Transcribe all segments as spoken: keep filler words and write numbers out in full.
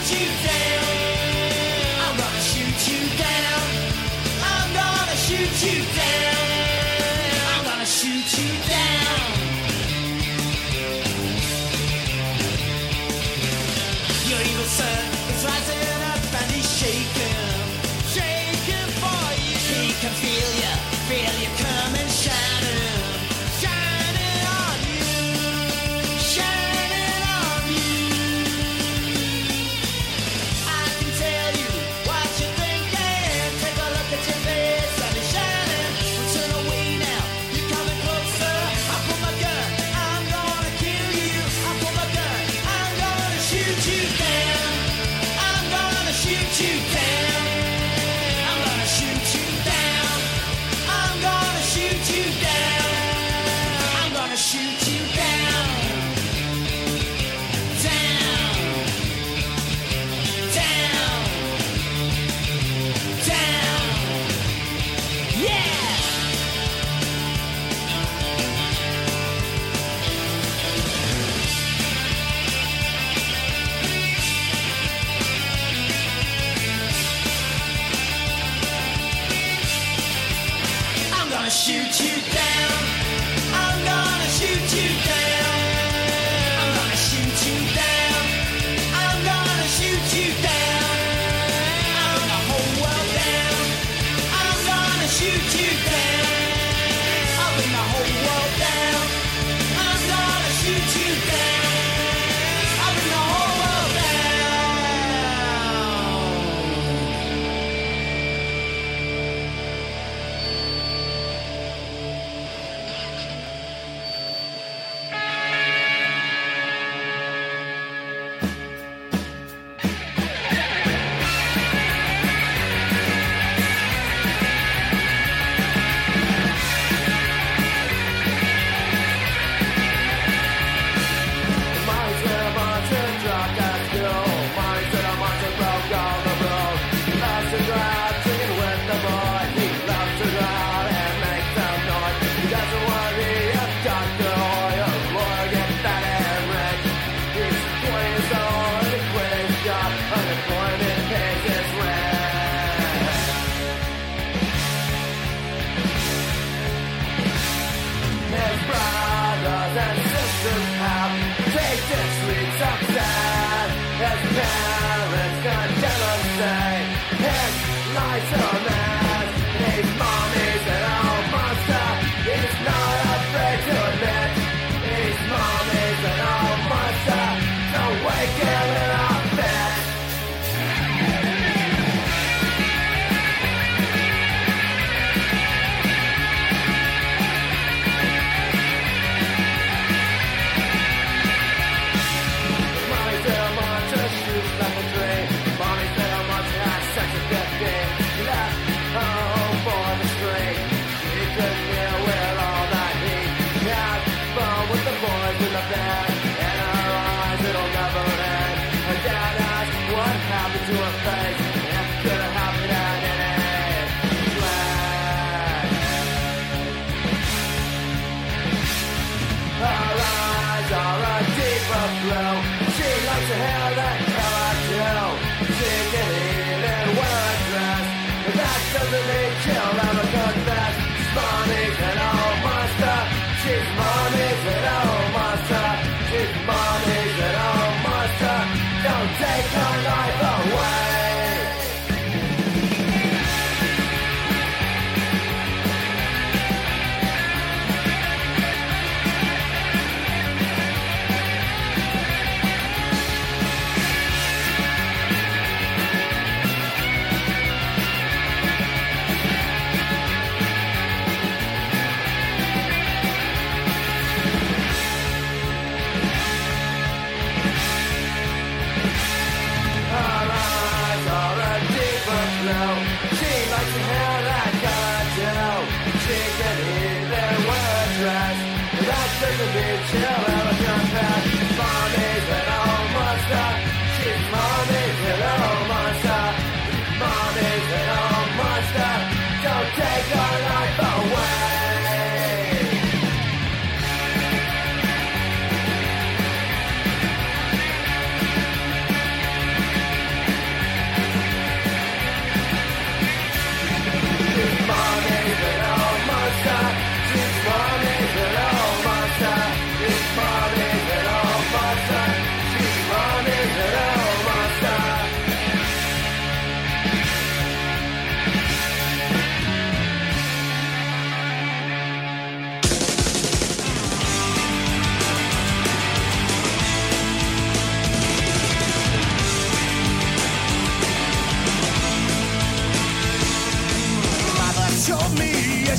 shoot you down. I'm gonna shoot you down. I'm gonna shoot you down. I'm gonna shoot you down. Your evil son is rising up and he's shaking, shaking for you. He can feel you, feel you coming, shining, shining on you, shining on you. I can tell you what you're thinking. Take a look at your face and it's shining. Well, turn away now, you're coming closer. I pull my gun, I'm gonna kill you. I pull my gun, I'm gonna shoot you down. I'm gonna shoot you down. I'm gonna shoot you down. I'm gonna shoot you down. I'm gonna shoot you down. Down. Down. Down. Yeah. I'm gonna shoot you down. I'm gonna shoot you down. I'm gonna shoot you down. I'm gonna shoot you down. I'm the whole world down. I'm gonna shoot you down. I'll bring the whole world down. I'm gonna shoot you down. I'll bring the whole world down.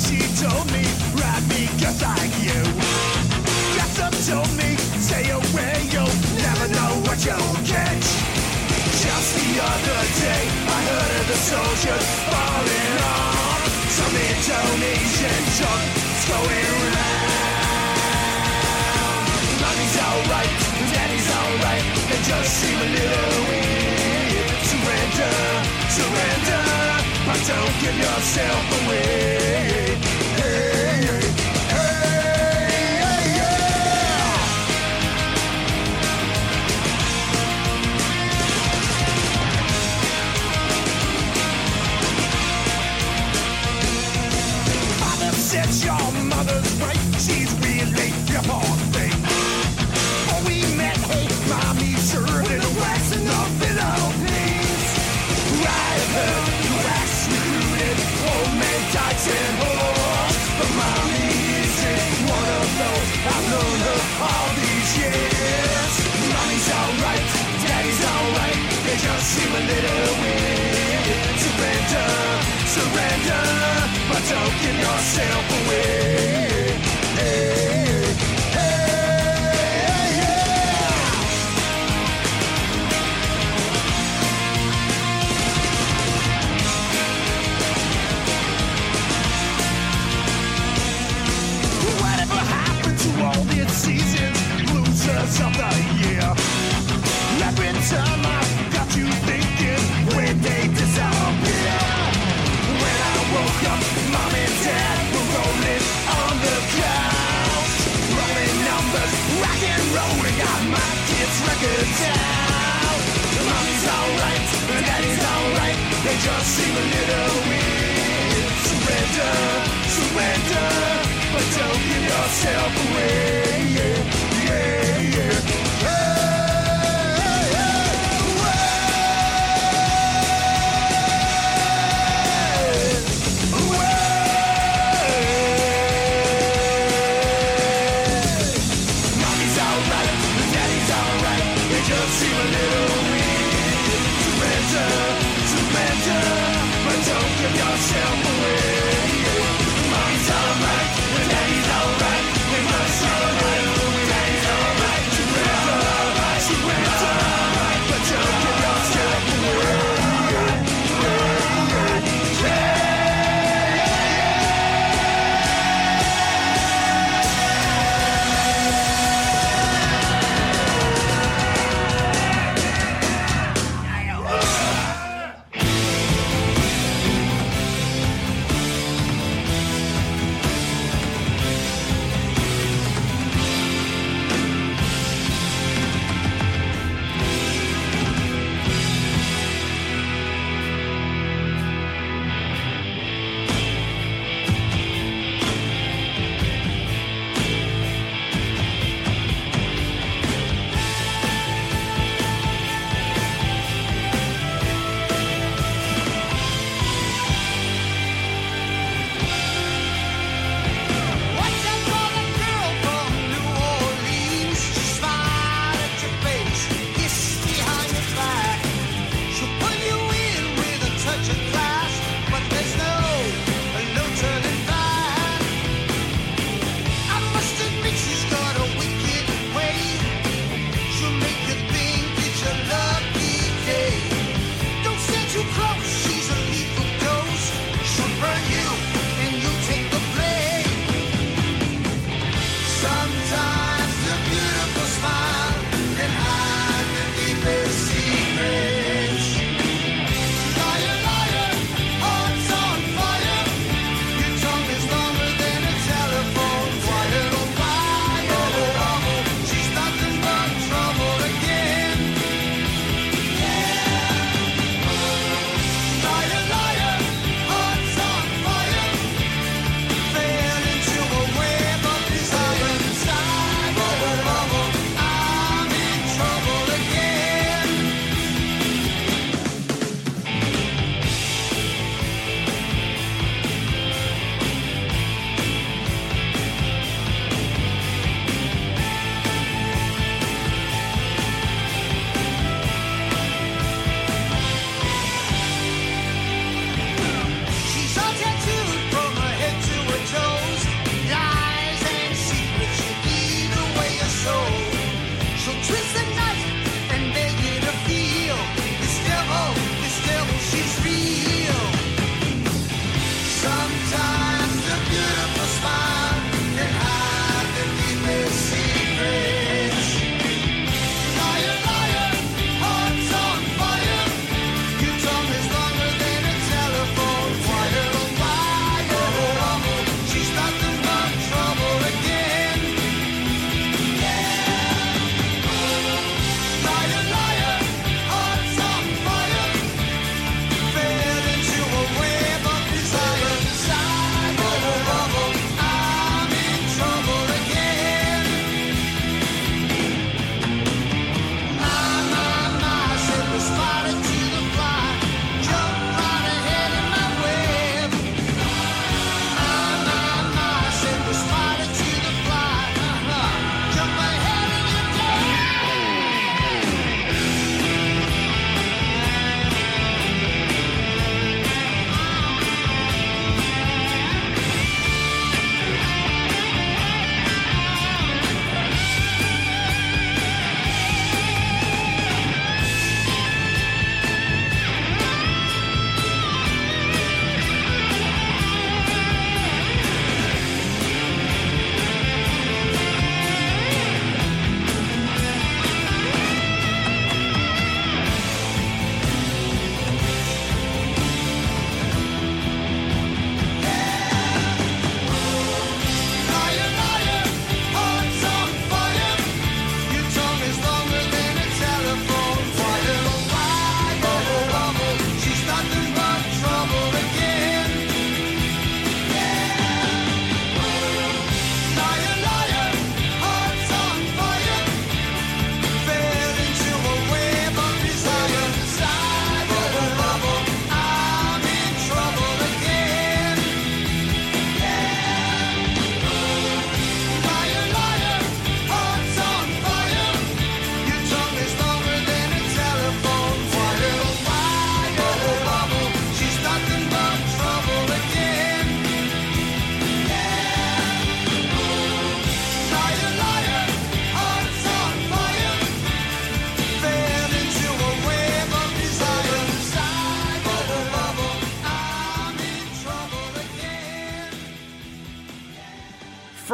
she told me, ride me just like you. Got some told me, stay away, you'll never know what you'll catch. Just the other day, I heard of the soldiers falling on some Indonesian junk going round. Mommy's alright, daddy's alright, they just seem a little weird. Surrender, surrender, but don't give yourself away. Hey, hey, hey, yeah. Father said your mother's right, she's really your poor thing. Oh, we met, hey, mommy served in the West in the Philippines. I've heard you ass recruited, old man tights and whores. But mommy isn't one of those, I've known her all these years. Mommy's alright, daddy's alright, they just seem a little weird. Surrender, surrender, but don't give yourself away. Hey, hey, yeah. Whatever happened to all the seasons, losers of the year? Every time I got you thinking, when they disappear. When I woke up, mom and dad were rolling on the couch, rolling numbers, rock and rolling, got my kids' records out. Mommy's alright, daddy's alright, they just seem a little weird. Surrender, surrender, but don't give yourself away. Yeah, yeah, yeah. Yourself away. Mommy's alright, daddy's alright, we must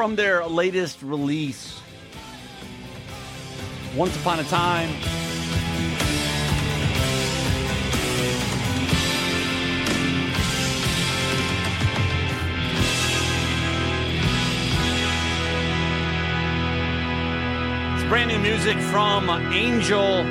from their latest release, Once Upon a Time. It's brand new music from Angel,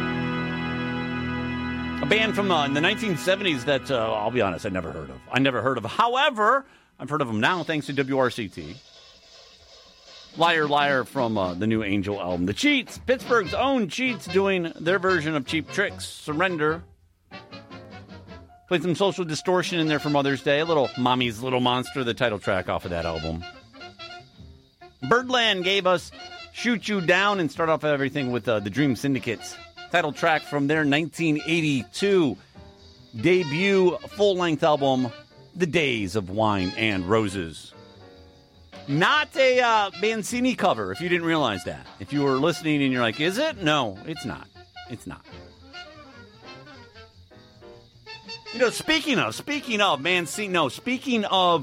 a band from uh, in the nineteen seventies that, uh, I'll be honest, I never heard of. I never heard of. However, I've heard of them now thanks to W R C T. Liar, Liar from uh, the new Angel album. The Cheats, Pittsburgh's own Cheats, doing their version of Cheap Tricks, Surrender. Played some Social Distortion in there for Mother's Day. A little Mommy's Little Monster, the title track off of that album. Birdland gave us Shoot You Down and start off everything with uh, the Dream Syndicate's title track from their nineteen eighty-two debut full-length album, The Days of Wine and Roses. Not a uh, Mancini cover, if you didn't realize that. If you were listening and you're like, is it? No, it's not. It's not. You know, speaking of, speaking of Mancini, no, speaking of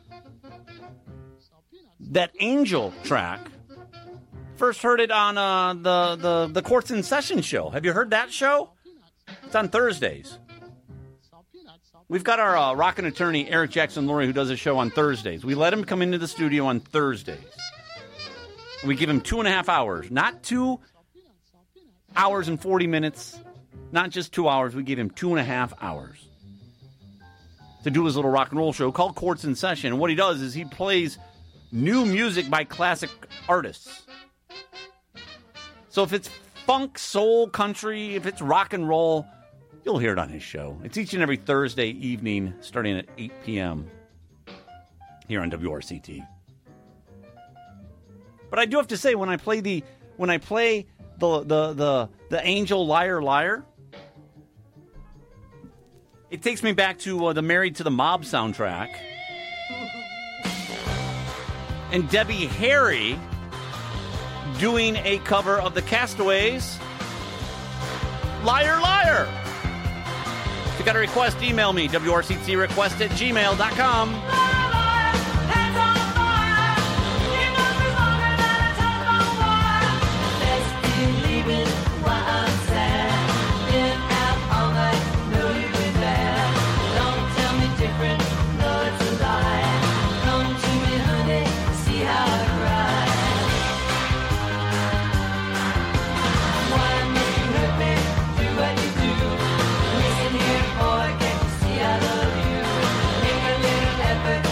that Angel track, first heard it on uh, the, the, the Courts in Session show. Have you heard that show? It's on Thursdays. We've got our uh, rockin' attorney, Eric Jackson-Laurie, who does a show on Thursdays. We let him come into the studio on Thursdays. We give him two and a half hours. Not two hours and forty minutes. Not just two hours. We give him two and a half hours to do his little rock and roll show called Courts in Session. And what he does is he plays new music by classic artists. So if it's funk, soul, country, if it's rock and roll, you'll hear it on his show. It's each and every Thursday evening, starting at eight p.m. here on W R C T. But I do have to say, when I play the when I play the the the, the Angel Liar Liar, it takes me back to uh, the Married to the Mob soundtrack, and Debbie Harry doing a cover of the Castaways' Liar Liar. If you got a request, email me, W R C T request at gmail dot com. Boy, can't you see I love you? Make a little effort.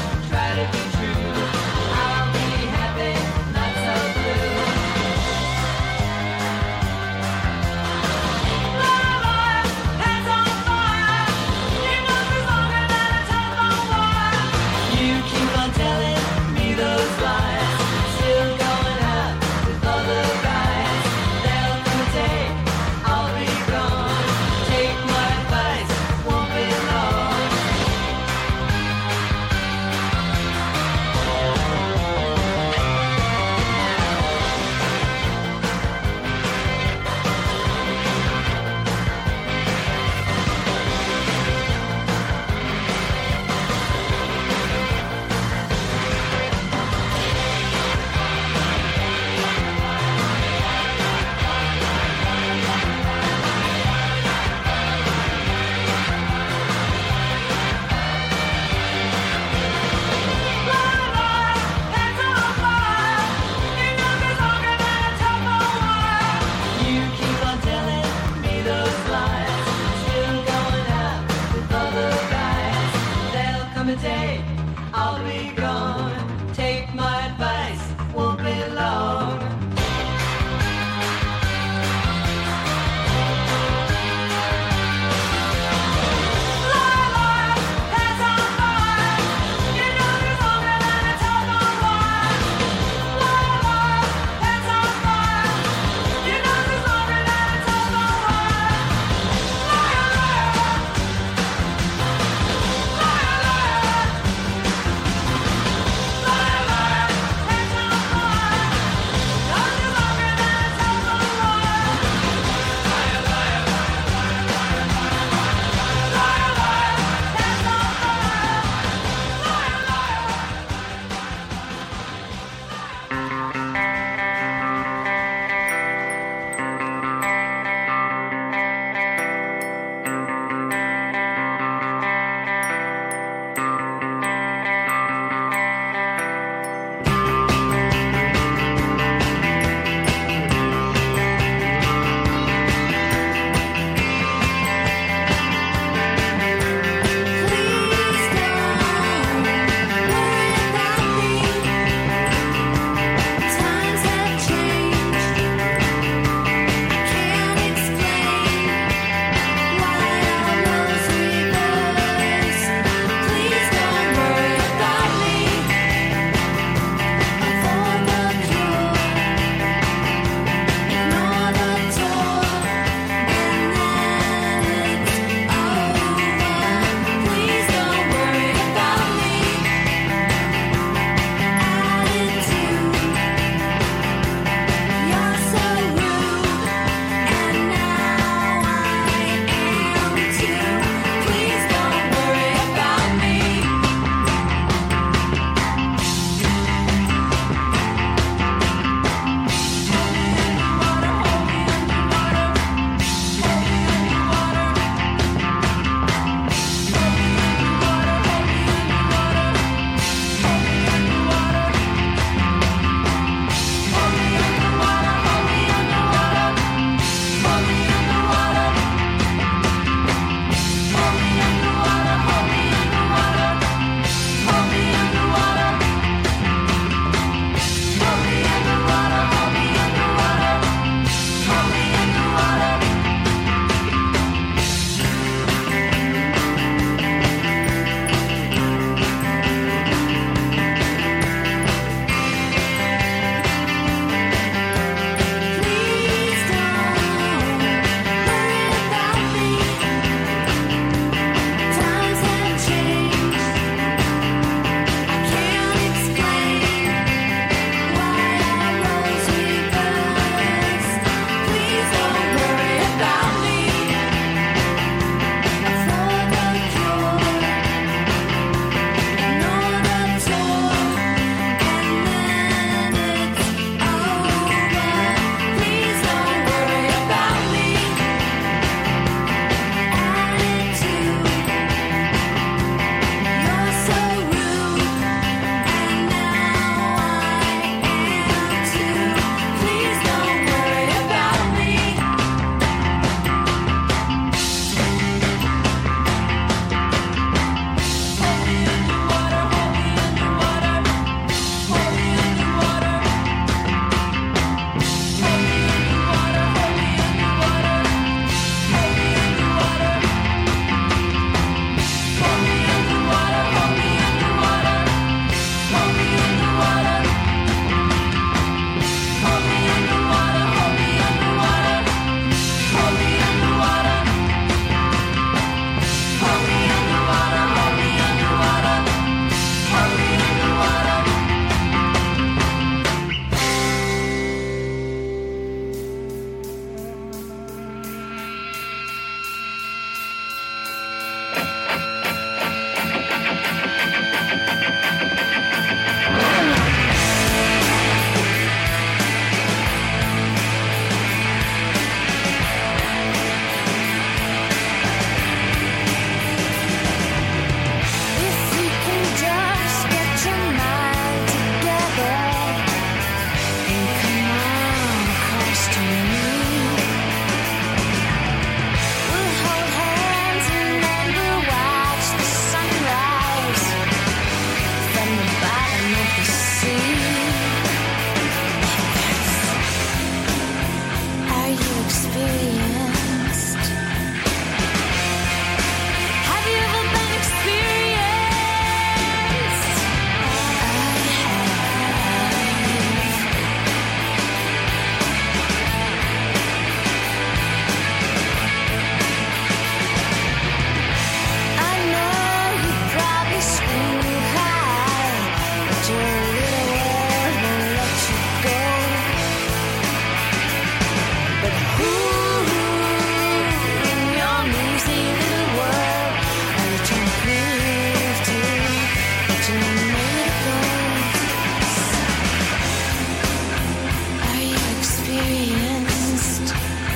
experienced?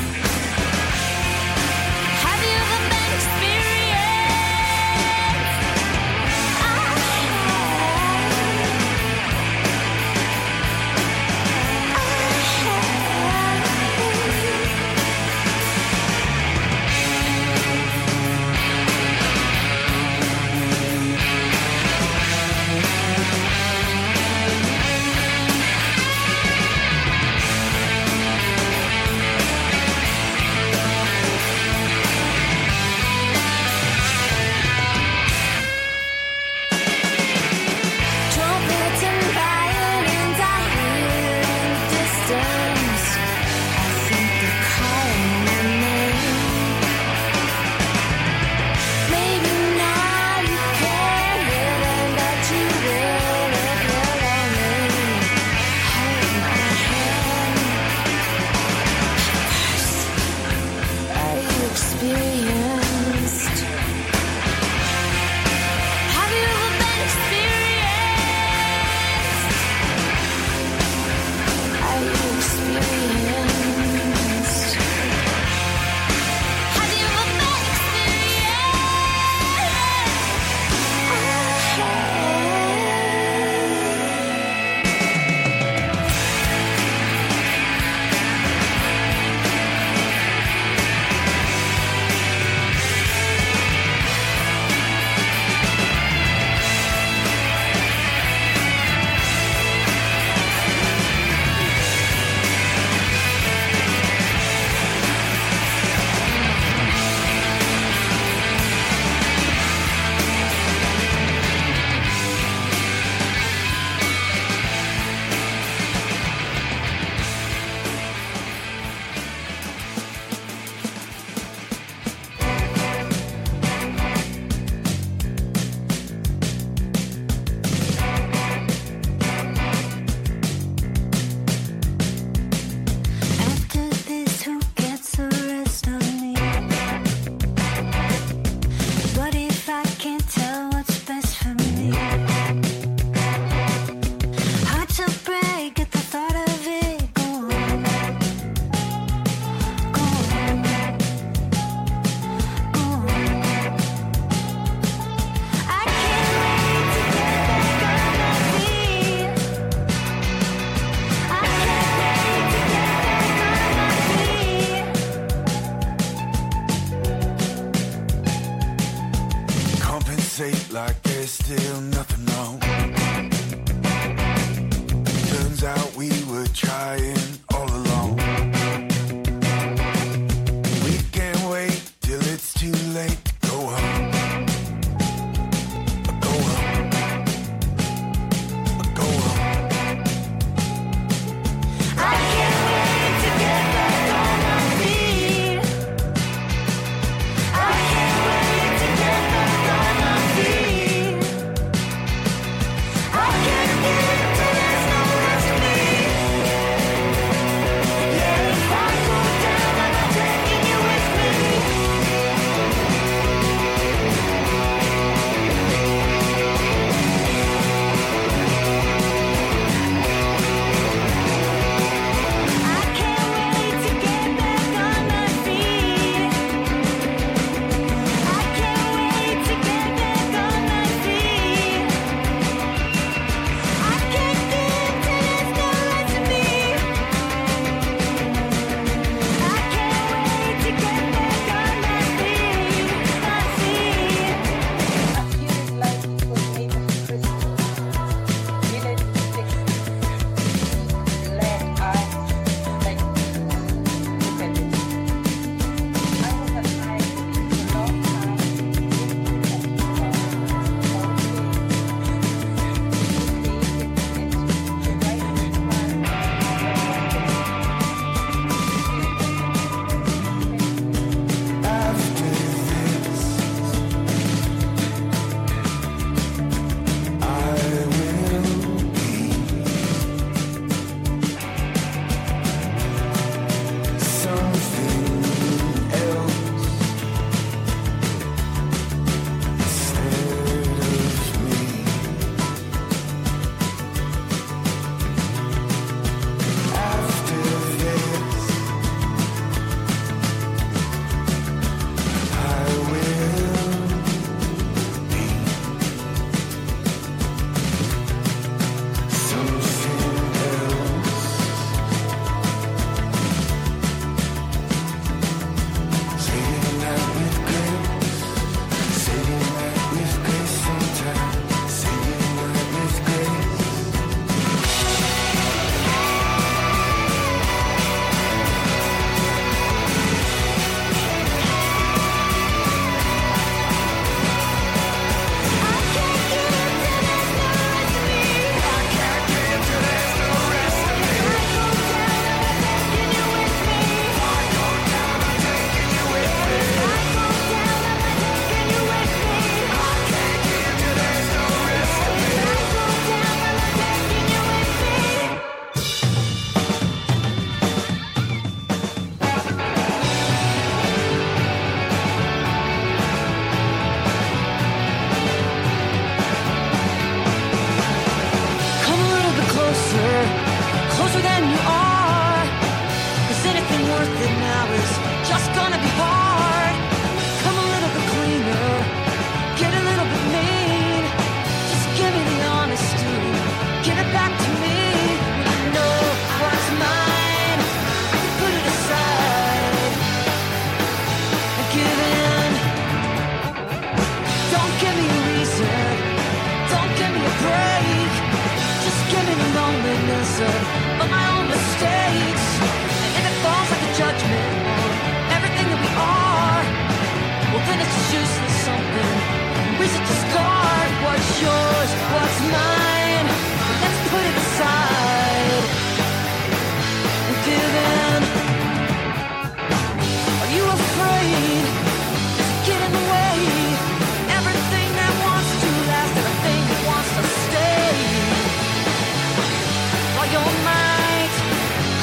Have you ever been experienced? I Trumpets and violins I hear in the distance. I think they're calling my name. Maybe now you can't hear them, but you will if you're lonely. Hold my hand. Are you experienced? Have you ever been experienced? Are you experienced? Have you ever been After this, who gets the rest of me? What if I can't tell what's best for me? Heart to break at the thought of it. Go on, go on, go on. I can't wait to get back on my feet. I can't wait to get back on my feet. Compensate like there's still nothing wrong. Turns out we were trying all along. We can't wait till it's too late to go home. Go home. Go home. I can't wait to get back on my feet. I can't wait to get back on my feet. I can't wait till there's no rest for me.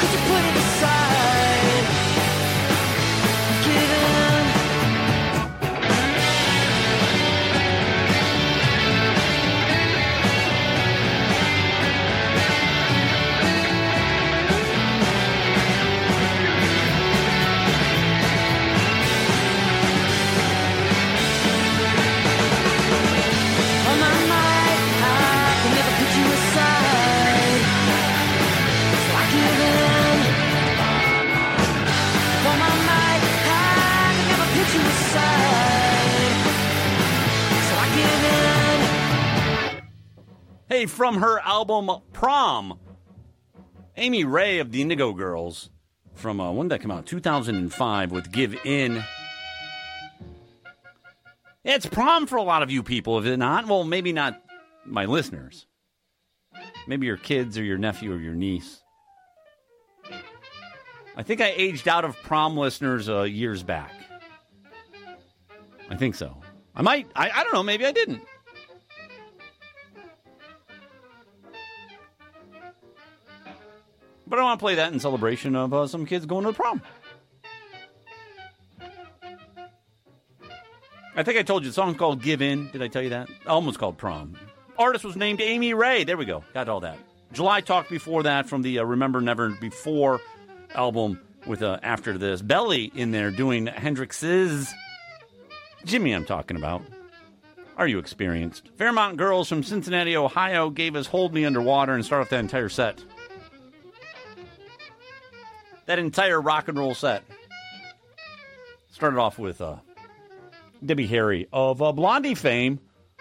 could you put it aside? Give in. On my mind, I can never put you aside. So I give in. On my mind, I can never put you aside. So I give in. Hey, from her album Prom, Amy Ray of the Indigo Girls, from uh, when did that come out? two thousand five with Give In. Yeah, it's prom for a lot of you people, is it not? Well, maybe not my listeners. Maybe your kids or your nephew or your niece. I think I aged out of prom listeners uh, years back. I think so. I might, I, I don't know, maybe I didn't. But I want to play that in celebration of uh, some kids going to the prom. I think I told you the song's called Give In. Did I tell you that? The album was called Prom. Artist was named Amy Ray. There we go. Got all that. July Talk before that from the uh, Remember Never Before album with uh, After This. Belly in there doing Hendrix's Jimmy I'm talking about. Are you experienced? Fairmont Girls from Cincinnati, Ohio gave us Hold Me Underwater and start off that entire set. That entire rock and roll set. Started off with uh, Debbie Harry of uh, Blondie fame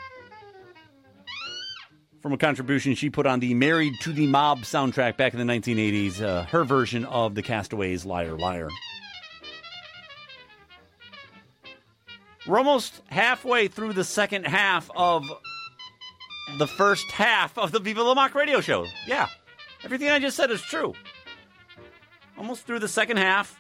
from a contribution she put on the Married to the Mob soundtrack back in the nineteen eighties, uh, her version of the Castaways' Liar Liar. We're almost halfway through the second half of the first half of the Viva La Mock radio show. Yeah, everything I just said is true. Almost through the second half.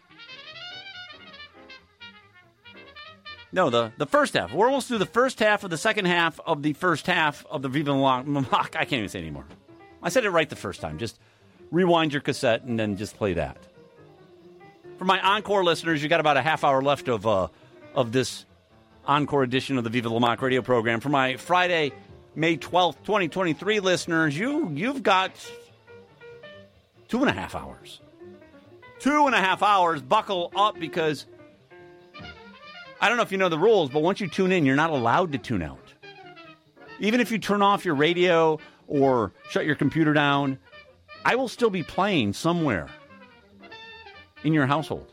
No, the, the first half. We're almost through the first half of the second half of the first half of the Viva La Mock. I can't even say it anymore. I said it right the first time. Just rewind your cassette and then just play that. For my encore listeners, you got about a half hour left of uh, of this encore edition of the Viva La Mock radio program. For my Friday, May twelfth, twenty twenty-three listeners, you, you've got two and a half hours. Two and a half hours. Buckle up because I don't know if you know the rules, but once you tune in, you're not allowed to tune out. Even if you turn off your radio or shut your computer down, I will still be playing somewhere in your household.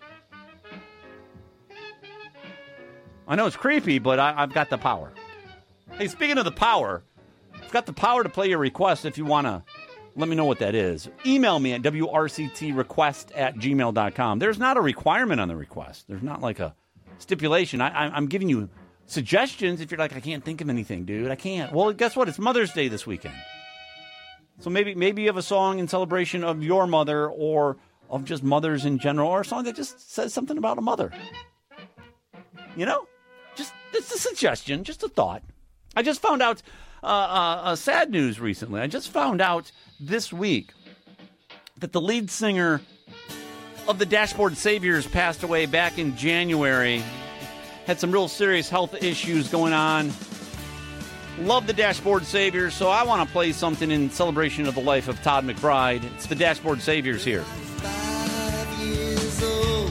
I know it's creepy, but I, I've got the power. Hey, speaking of the power, I've got the power to play your request if you want to let me know what that is. Email me at W R C T request at gmail dot com. There's not a requirement on the request. There's not like a stipulation. I, I, I'm giving you suggestions if you're like, I can't think of anything, dude. I can't. Well, guess what? It's Mother's Day this weekend. So maybe maybe you have a song in celebration of your mother or of just mothers in general, or a song that just says something about a mother. You know? Just it's a suggestion, just a thought. I just found out uh, uh, uh, sad news recently. I just found out this week that the lead singer of the Dashboard Saviors passed away back in January. Had some real serious health issues going on. Love the Dashboard Saviors, so I want to play something in celebration of the life of Todd McBride. It's the Dashboard Saviors here. Five years old,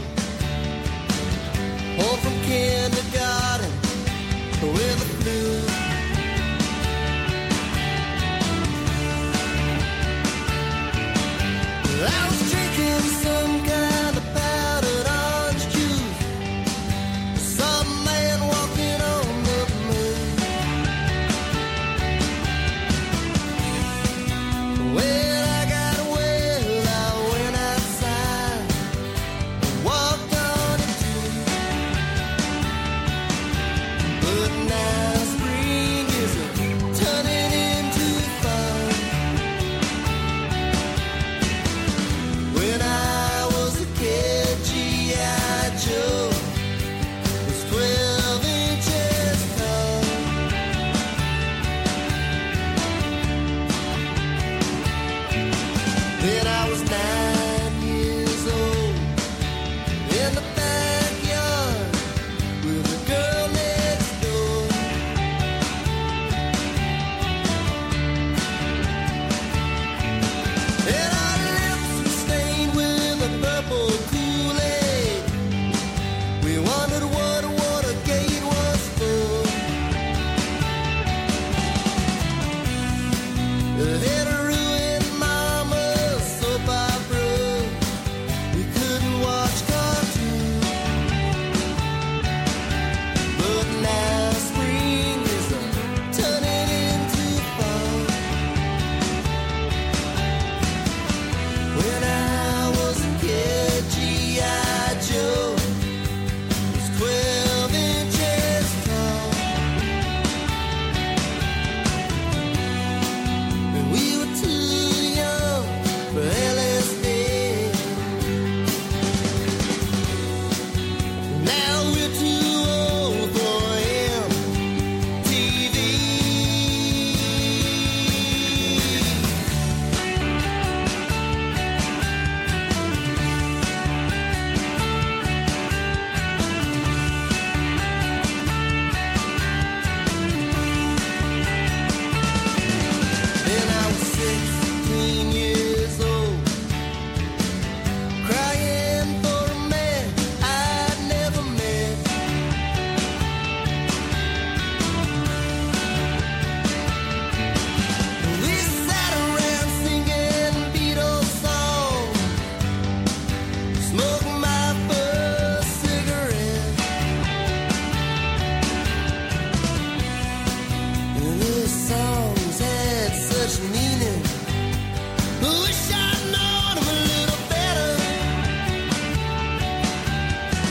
home from kindergarten with the flu. I was drinking some kind of powdered orange juice. Saw a man walking on the moon. Well, I got well, I went outside.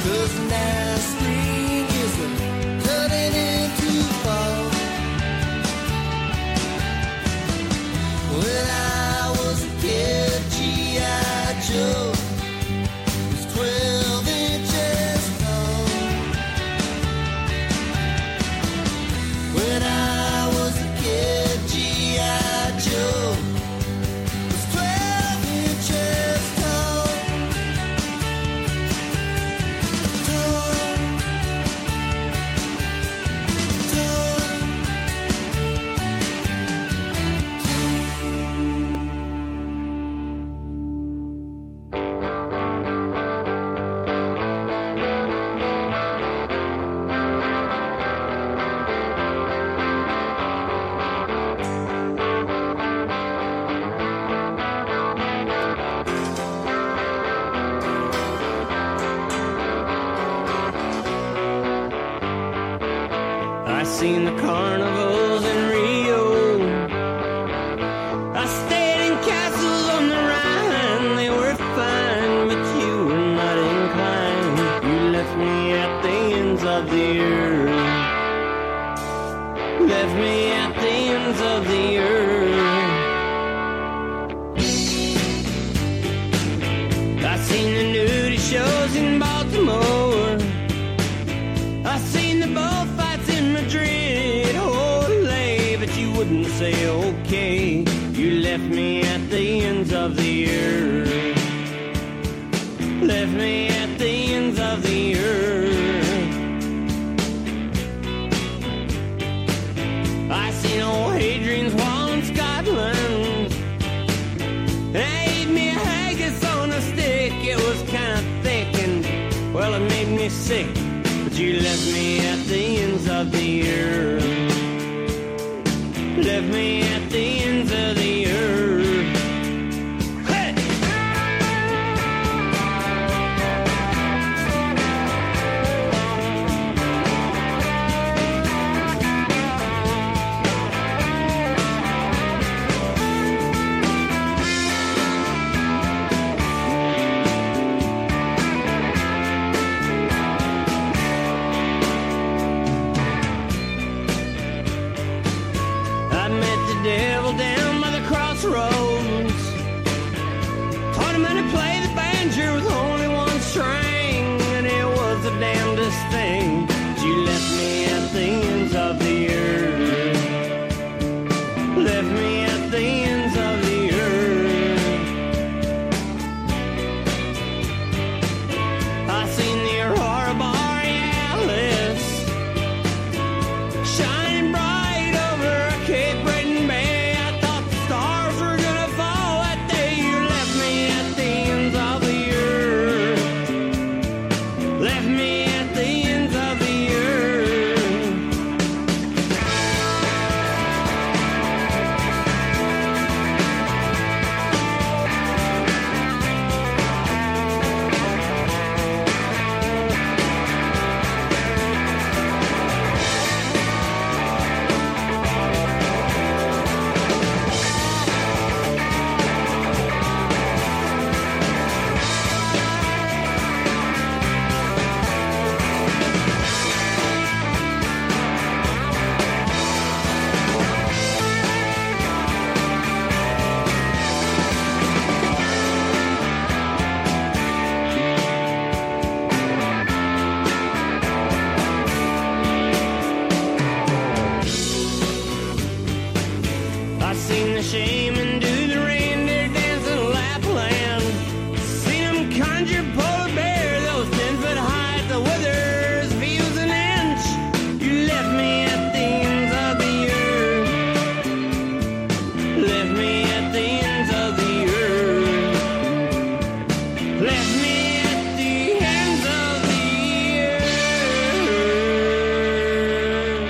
'Cause now spring isn't turning into fall. When I was a kid, G I. Joe was twelve inches tall. When I was a kid, G I. Joe was twelve inches tall. Tall. I seen the carnivals in Rio. I stayed in castles on the Rhine. They were fine, but you were not inclined. You left me at the ends of the earth. Left me at the ends of the earth. I seen the nudie shows in Baltimore. I seen the bullfights in Madrid. Oh, lay, but you wouldn't say okay. You left me at the ends of the earth. Left me at the ends of the earth. I seen old Hadrian's Wall in Scotland. They ate me a haggis on a stick. It was kind of thick and, well, it made me sick. But you left me at the ends of the earth. Left me at the ends of the earth. Hey! I met the devil down by the crossroads. Taught him how to play the banjo with only one string, and it was the damnedest thing. You left me at the ends of the earth. Left me at the ends of the earth. I seen the Aurora Borealis shining bright over Cape Breton Bay. I thought the stars were gonna fall that day. You left me at the ends of the earth. Left me at the ends of the earth. I seen the shaman do the reindeer dance in Lapland. Seen him conjure polar bear, those ten foot high at the withers, if he was an inch. You left me at the ends of the earth. Left me at the ends of the earth. Left me at the ends of the earth.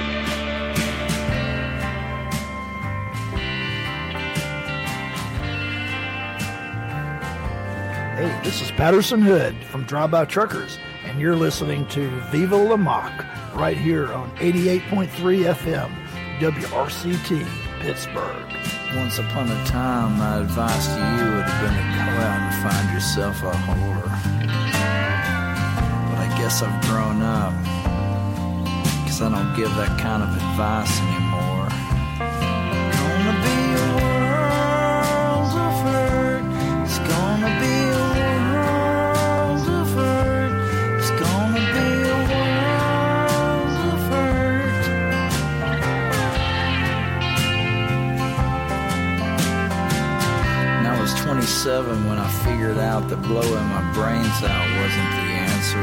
Hey, this is Patterson Hood from Drive-By Truckers, and you're listening to Viva La Mock right here on eighty-eight point three F M, W R C T, Pittsburgh. Once upon a time, my advice to you would have been to go out and find yourself a whore. But I guess guess I've grown up, 'cause I don't give that kind of advice anymore. Gonna be a world of hurt. It's gonna be a world of hurt. It's gonna be a world of hurt. And I was twenty-seven when I figured out that blowing my brains out wasn't the answer.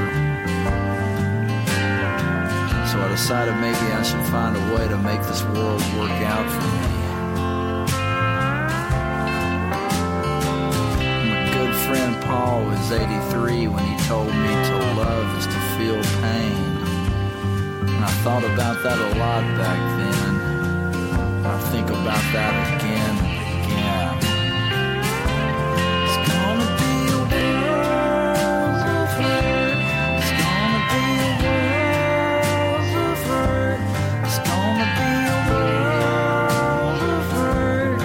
So I decided maybe I should find a way to make this world work out for me. My good friend Paul was eighty-three when he told me to love is to feel pain. And I thought about that a lot back then. I think about that again and again. It's gonna be a world of hurt. It's gonna be a world of hurt. It's gonna be a world of hurt.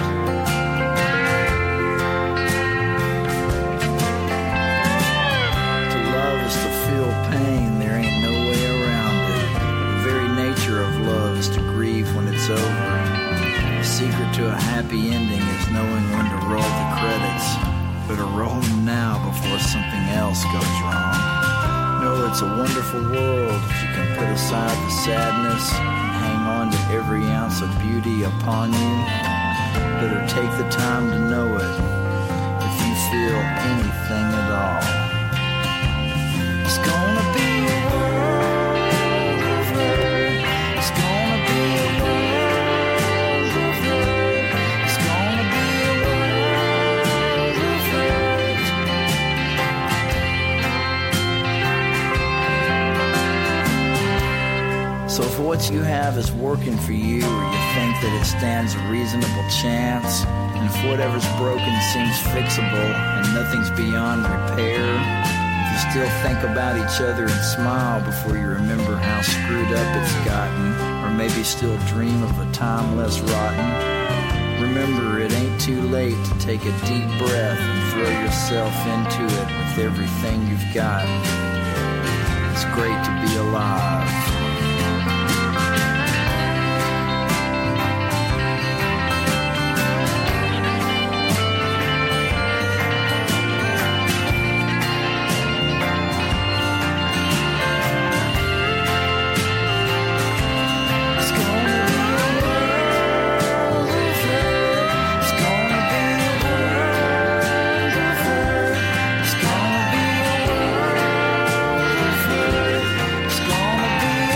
To love is to feel pain. There ain't no way around it. The very nature of love is to grieve when it's over. The secret to a happy ending is knowing when to roll the credits. Better roll them now before something else goes wrong. No, it's a wonderful world if you can put aside the sadness and hang on to every ounce of beauty upon you. Better take the time to know it if you feel anything at all. It's gonna be a world of hurt. It's gonna be a world of hurt. It's gonna be a world of hurt. So if what you have is working for you, or you think that it stands a reasonable chance, and if whatever's broken seems fixable and nothing's beyond repair, if you still think about each other and smile before you remember how screwed up it's gotten, or maybe still dream of a time less rotten, remember it ain't too late to take a deep breath and throw yourself into it with everything you've got. It's great to be alive. It's gonna be a world of hurt. It's gonna be a world of hurt. It's gonna be a world of hurt. It's gonna be a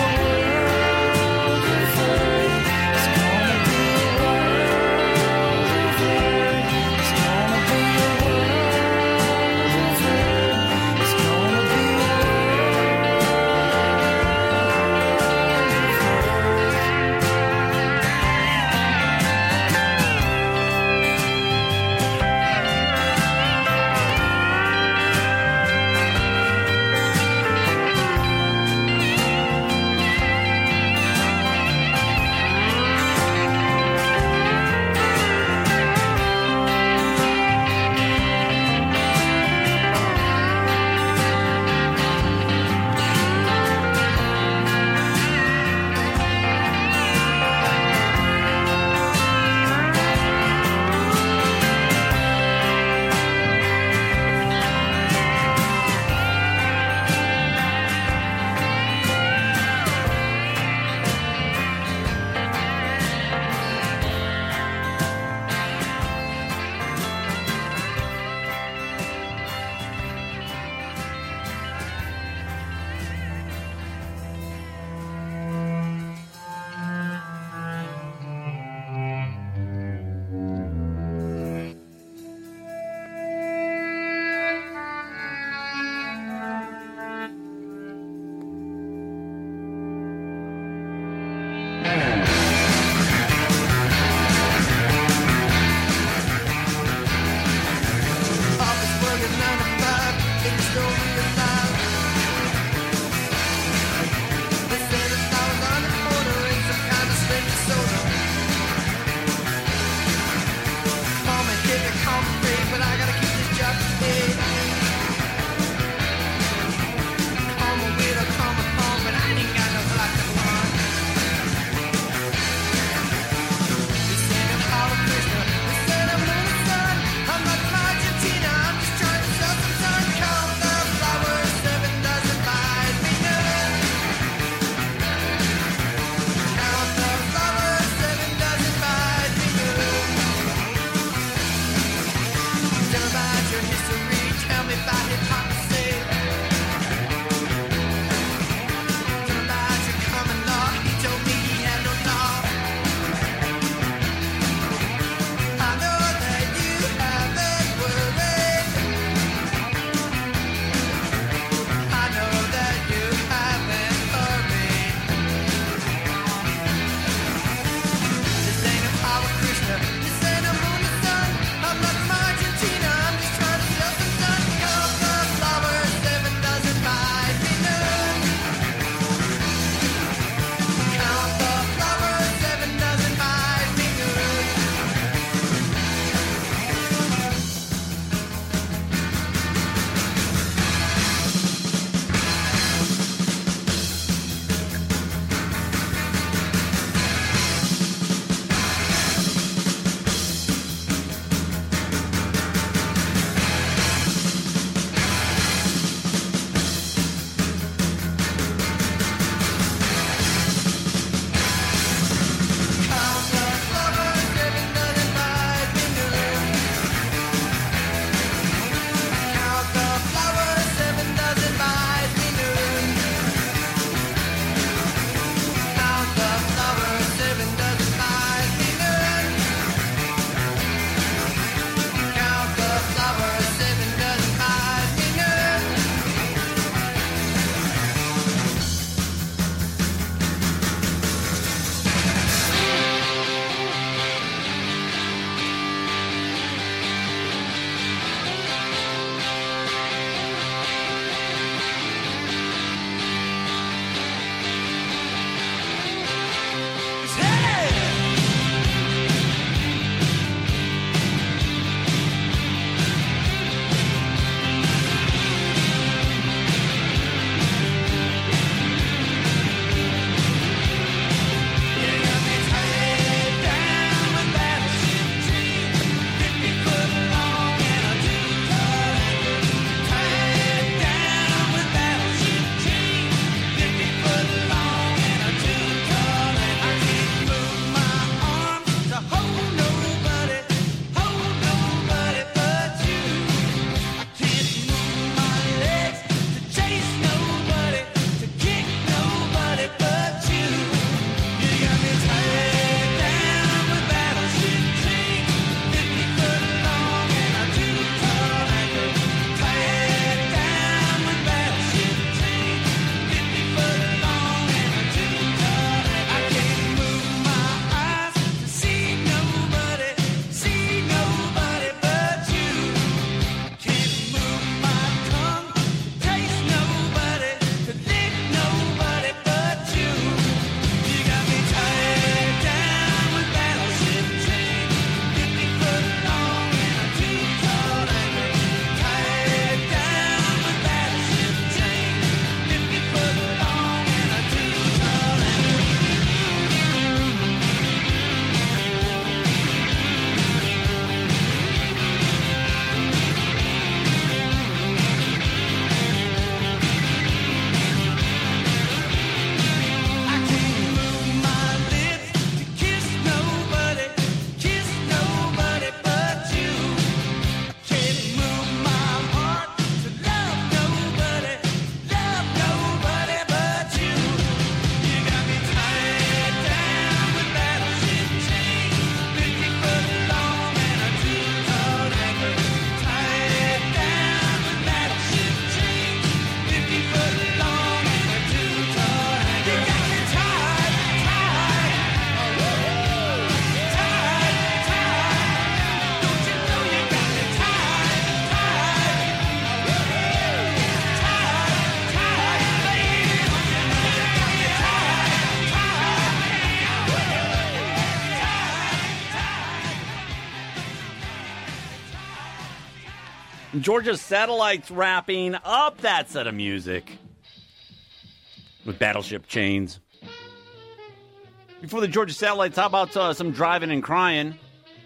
Georgia Satellites wrapping up that set of music with Battleship Chains. Before the Georgia Satellites, how about uh, some Driving and Crying?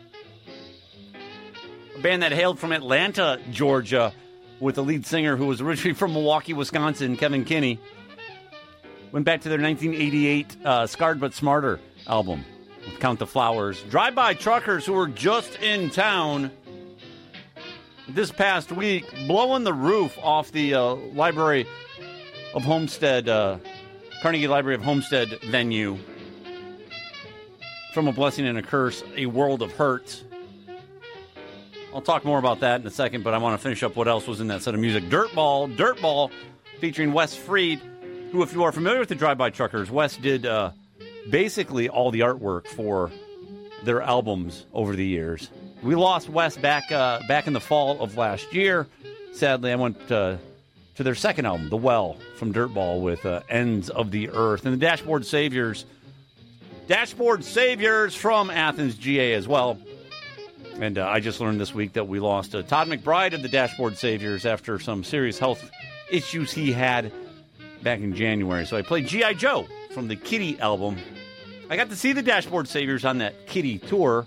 A band that hailed from Atlanta, Georgia, with a lead singer who was originally from Milwaukee, Wisconsin, Kevin Kinney. Went back to their nineteen eighty-eight uh, Scarred But Smarter album with Count the Flowers. Drive-by truckers who were just in town this past week, blowing the roof off the uh, Library of Homestead, uh, Carnegie Library of Homestead venue. From a Blessing and a Curse, A World of Hurt. I'll talk more about that in a second, but I want to finish up what else was in that set of music. Dirtball, Dirtball, featuring Wes Freed, who, if you are familiar with the Drive-By Truckers, Wes did uh, basically all the artwork for their albums over the years. We lost Wes back uh, back in the fall of last year. Sadly, I went uh, to their second album, The Well, from Dirtball, with uh, Ends of the Earth. And the Dashboard Saviors, Dashboard Saviors from Athens, G A as well. And uh, I just learned this week that we lost uh, Todd McBride of the Dashboard Saviors after some serious health issues he had back in January. So I played G I. Joe from the Kitty album. I got to see the Dashboard Saviors on that Kitty tour.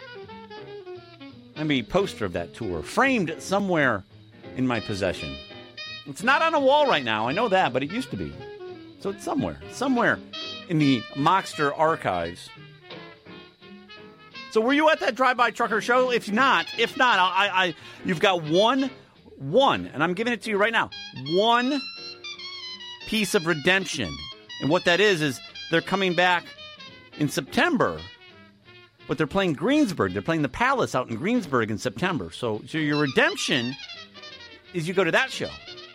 I have a poster of that tour framed somewhere in my possession. It's not on a wall right now, I know that, but it used to be. So it's somewhere, somewhere in the Mockster archives. So were you at that Drive-By Trucker show? If not, if not, I, I, you've got one, one, and I'm giving it to you right now, one piece of redemption. And what that is, is they're coming back in September, but they're playing Greensburg. They're playing the Palace out in Greensburg in September. So, so your redemption is you go to that show.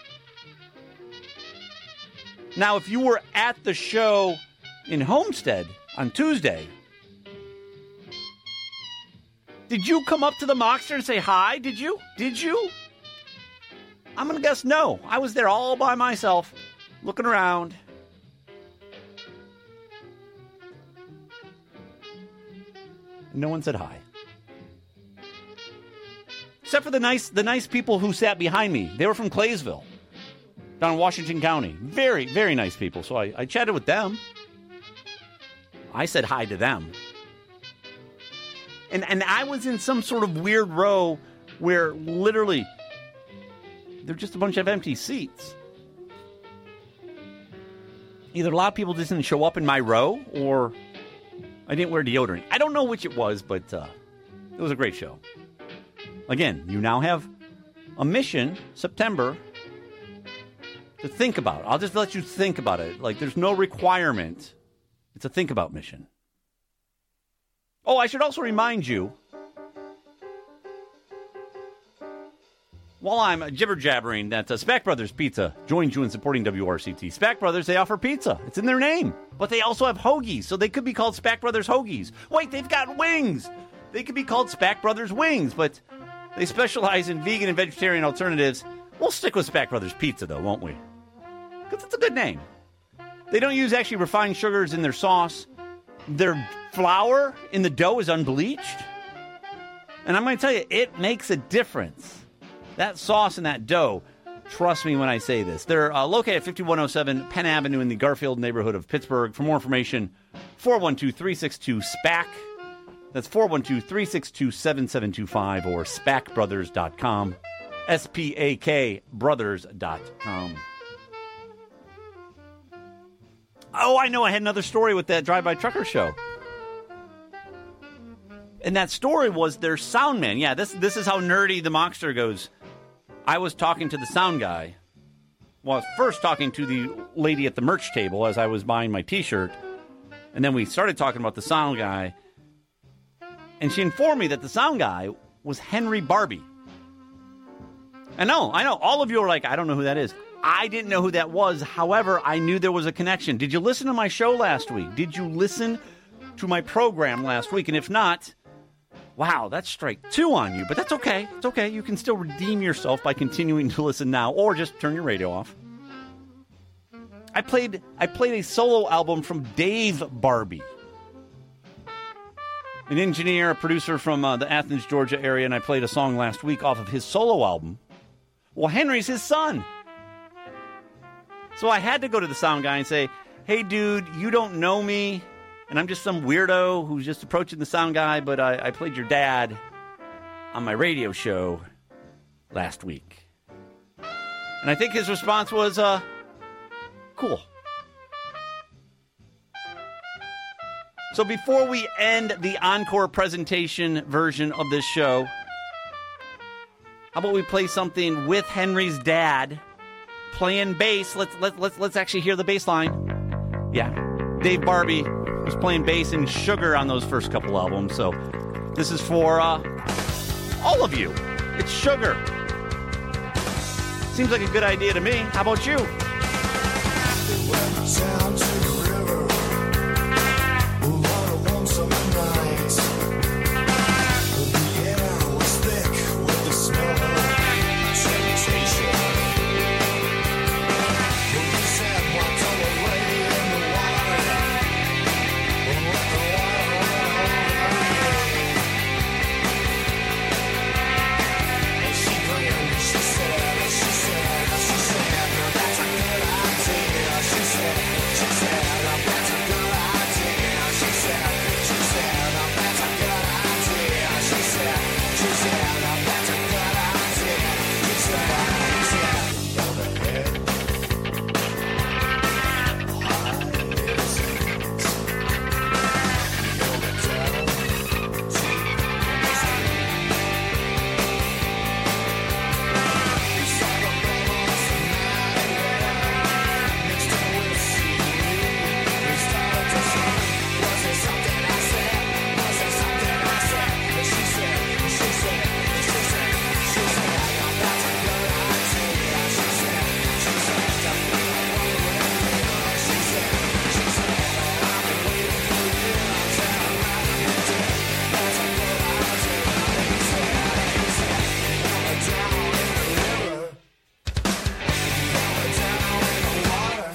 Now, if you were at the show in Homestead on Tuesday, did you come up to the Mockster and say hi? Did you? Did you? I'm going to guess no. I was there all by myself, looking around. No one said hi. Except for the nice the nice people who sat behind me. They were from Claysville, down in Washington County. Very, very nice people. So I, I chatted with them. I said hi to them. And and I was in some sort of weird row where literally they're just a bunch of empty seats. Either a lot of people just didn't show up in my row, or I didn't wear deodorant. I don't know which it was, but uh, it was a great show. Again, you now have a mission, September, to think about. I'll just let you think about it. Like, there's no requirement. It's a think about mission. Oh, I should also remind you, while I'm jibber-jabbering, that uh, Spack Brothers Pizza joins you in supporting W R C T. Spack Brothers, they offer pizza. It's in their name. But they also have hoagies, so they could be called Spack Brothers Hoagies. Wait, they've got wings. They could be called Spack Brothers Wings, but they specialize in vegan and vegetarian alternatives. We'll stick with Spack Brothers Pizza, though, won't we? Because it's a good name. They don't use actually refined sugars in their sauce. Their flour in the dough is unbleached. And I'm going to tell you, it makes a difference. That sauce and that dough, trust me when I say this. They're uh, located at fifty-one oh seven Penn Avenue in the Garfield neighborhood of Pittsburgh. For more information, four one two, three six two, SPAC. That's four one two, three six two, seven seven two five or spack brothers dot com. S P A K brothers dot com. Oh, I know. I had another story with that Drive-By Trucker show. And that story was their sound man. Yeah, this this is how nerdy the Mockster goes. I was talking to the sound guy. Well, I was first talking to the lady at the merch table as I was buying my t-shirt. And then we started talking about the sound guy. And she informed me that the sound guy was Henry Barbie. I know, I know. All of you are like, I don't know who that is. I didn't know who that was. However, I knew there was a connection. Did you listen to my show last week? Did you listen to my program last week? And if not, wow, that's strike two on you. But that's okay. It's okay. You can still redeem yourself by continuing to listen now, or just turn your radio off. I played I played a solo album from Dave Barbie, an engineer, a producer from uh, the Athens, Georgia area, and I played a song last week off of his solo album Well, Henry's his son. So I had to go to the sound guy and say, hey, dude, you don't know me, and I'm just some weirdo who's just approaching the sound guy, but I, I played your dad on my radio show last week. And I think his response was, uh, cool. So before we end the encore presentation version of this show, how about we play something with Henry's dad playing bass? Let's let, let's let's actually hear the bass line. Yeah, Dave Barbie was playing bass and Sugar on those first couple albums. So this is for uh, all of you. It's Sugar. Seems like a good idea to me. How about you? Down to the river, on a warm summer night. The air was thick with the smell of temptation. We sat walked all the way in the water, and let the water run away. And she grinned, she said, she said, she said, that's a good idea. She said, she said, that's a good idea. She said, she said, that's a good idea. She said, she said, that's a good idea. She said, she said, overhead, high little things. Over down, deep in the street. We saw the bubbles in night air, mixed in with seaweed. We started to say, was it something I said? Was it something I said? And she said, and she said, and she said, she said, that's a good idea. She said, she said, to feel like one with She said, she said, I've been waiting for years and I'm not into it. That's a good idea. He said, he said, going down in the river, going down in the water.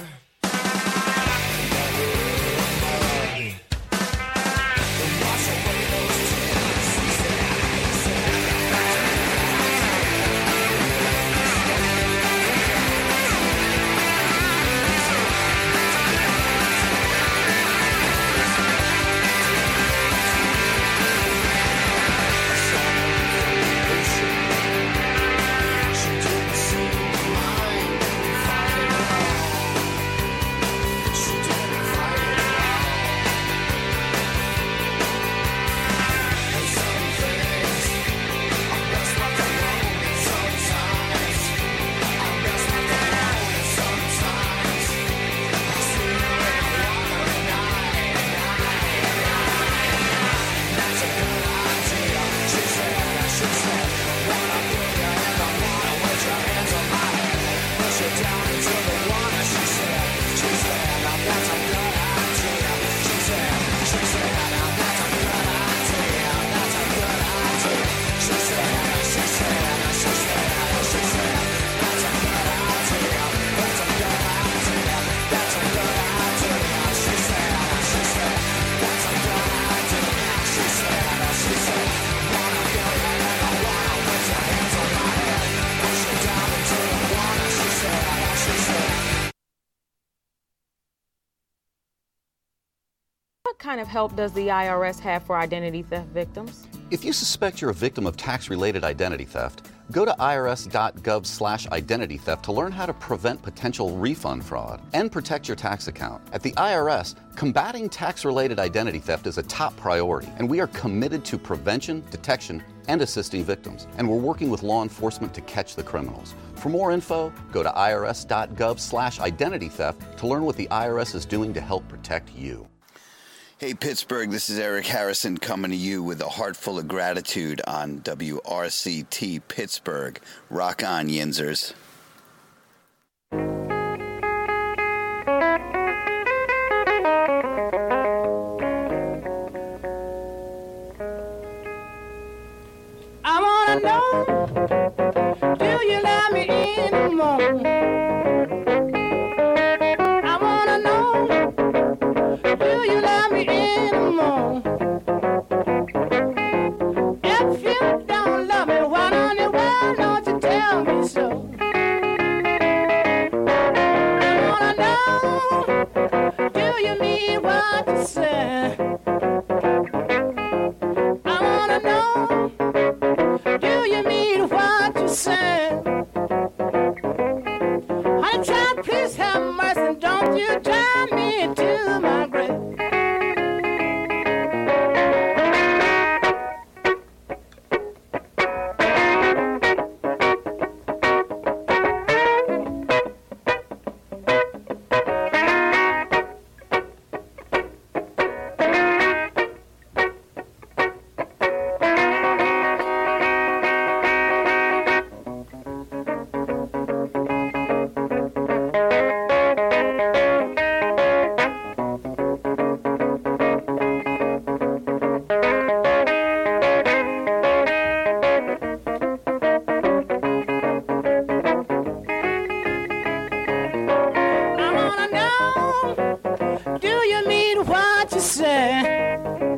Wash away those tears. He said, he said, she didn't seem to mind fighting at all. She didn't fight at all. And some things are best left alone, and sometimes are best left alone, and sometimes I see her in the water, and I, and I, and I, that's a good idea. She said, she said, wanna put you in the water, put your hands on my head, push you down into the water. She said, she said, that's a good idea. She said, she said, that's a good idea. That's a good idea. She said, she said, she said, she said, that's a good idea. That's a good idea. That's a good idea. She said, she said, that's a good idea. She said, she said, wanna get in the water, put your hands on my head, push you down into the water. She said, she said. What kind of help does the I R S have for identity theft victims? If you suspect you're a victim of tax-related identity theft, go to irs.gov slash identity theft to learn how to prevent potential refund fraud and protect your tax account. At the I R S, combating tax-related identity theft is a top priority, and we are committed to prevention, detection, and assisting victims. And we're working with law enforcement to catch the criminals. For more info, go to irs.gov slash identity theft to learn what the I R S is doing to help protect you. Hey, Pittsburgh, this is Eric Harrison coming to you with a heart full of gratitude on W R C T Pittsburgh. Rock on, Yinzers. I wanna know, do you love me anymore? I wanna know, do you love me anymore? If you don't love me, why don't you, why don't you tell me so? Child, please have mercy. Don't you drive me to my grave. I wanna know, do you mean what you say?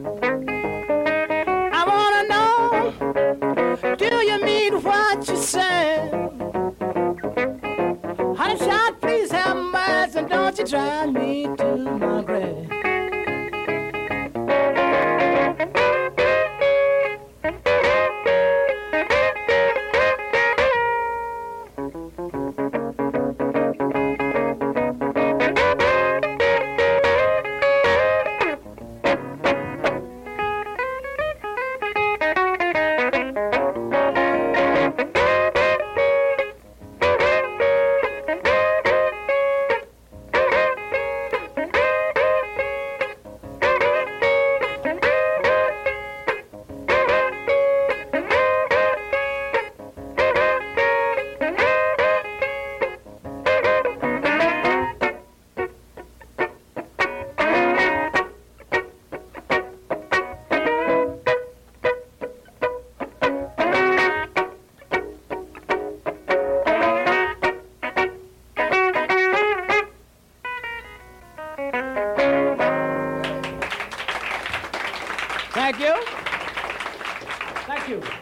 I wanna know, do you mean what you say? Honey child, please have mercy, don't you drive me to my grave. Thank you. Thank you.